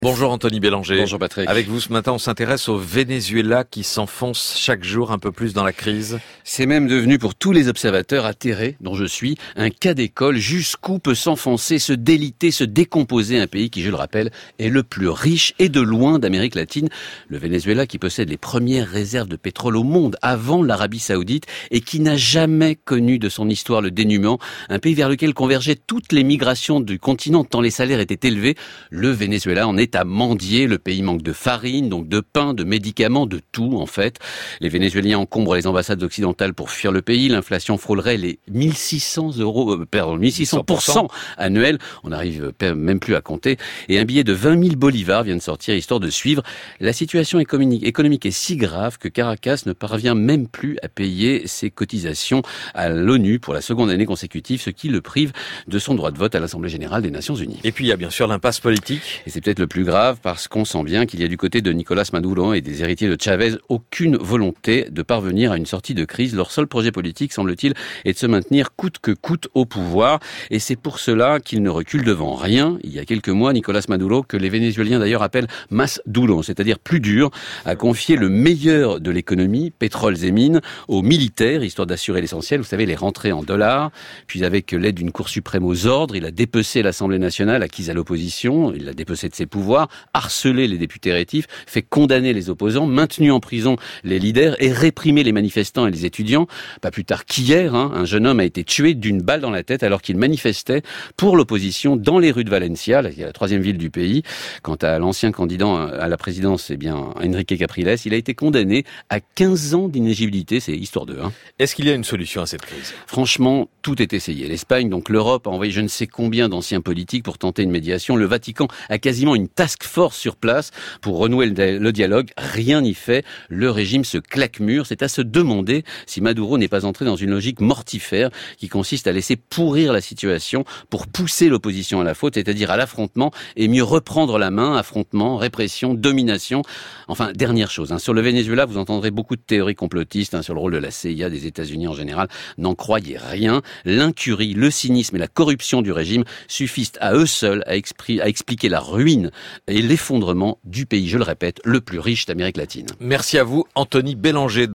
Bonjour Anthony Bélanger. Bonjour Patrick. Avec vous ce matin, on s'intéresse au Venezuela qui s'enfonce chaque jour un peu plus dans la crise. C'est même devenu pour tous les observateurs atterrés, dont je suis, un cas d'école. Jusqu'où peut s'enfoncer, se déliter, se décomposer un pays qui, je le rappelle, est le plus riche et de loin d'Amérique latine. Le Venezuela qui possède les premières réserves de pétrole au monde avant l'Arabie Saoudite et qui n'a jamais connu de son histoire le dénuement. Un pays vers lequel convergeaient toutes les migrations du continent tant les salaires étaient élevés. Le Venezuela en est à mendier. Le pays manque de farine, donc de pain, de médicaments, de tout en fait. Les Vénézuéliens encombrent les ambassades occidentales pour fuir le pays. L'inflation frôlerait les 1600% annuels. On n'arrive même plus à compter. Et un billet de 20 000 bolivars vient de sortir histoire de suivre. La situation économique est si grave que Caracas ne parvient même plus à payer ses cotisations à l'ONU pour la seconde année consécutive, ce qui le prive de son droit de vote à l'Assemblée générale des Nations unies. Et puis il y a bien sûr l'impasse politique. Et c'est peut-être le plus grave parce qu'on sent bien qu'il y a du côté de Nicolás Maduro et des héritiers de Chavez aucune volonté de parvenir à une sortie de crise. Leur seul projet politique, semble-t-il, est de se maintenir coûte que coûte au pouvoir. Et c'est pour cela qu'ils ne reculent devant rien. Il y a quelques mois, Nicolás Maduro, que les Vénézuéliens d'ailleurs appellent más duro, c'est-à-dire plus dur, a confié le meilleur de l'économie, pétroles et mines, aux militaires, histoire d'assurer l'essentiel. Vous savez, les rentrées en dollars. Puis avec l'aide d'une Cour suprême aux ordres, il a dépecé l'Assemblée nationale acquise à l'opposition. Il l'a dépecé de ses pouvoirs, harcelé les députés rétifs, fait condamner les opposants, maintenu en prison les leaders et réprimé les manifestants et les étudiants. Pas plus tard qu'hier, un jeune homme a été tué d'une balle dans la tête alors qu'il manifestait pour l'opposition dans les rues de Valencia, la troisième ville du pays. Quant à l'ancien candidat à la présidence, Enrique Capriles, il a été condamné à 15 ans d'inéligibilité, c'est histoire de. Est-ce qu'il y a une solution à cette crise ? Franchement, tout est essayé. L'Espagne, donc l'Europe, a envoyé je ne sais combien d'anciens politiques pour tenter une médiation. Le Vatican a quasiment une task force sur place pour renouer le dialogue. Rien n'y fait. Le régime se claque mûr. C'est à se demander si Maduro n'est pas entré dans une logique mortifère qui consiste à laisser pourrir la situation pour pousser l'opposition à la faute, c'est-à-dire à l'affrontement et mieux reprendre la main. Affrontement, répression, domination. Enfin, dernière chose. Sur le Venezuela, vous entendrez beaucoup de théories complotistes sur le rôle de la CIA, des États-Unis en général. N'en croyez rien. L'incurie, le cynisme et la corruption du régime suffisent à eux seuls à expliquer la ruine et l'effondrement du pays, je le répète, le plus riche d'Amérique latine. Merci à vous, Anthony Bélanger.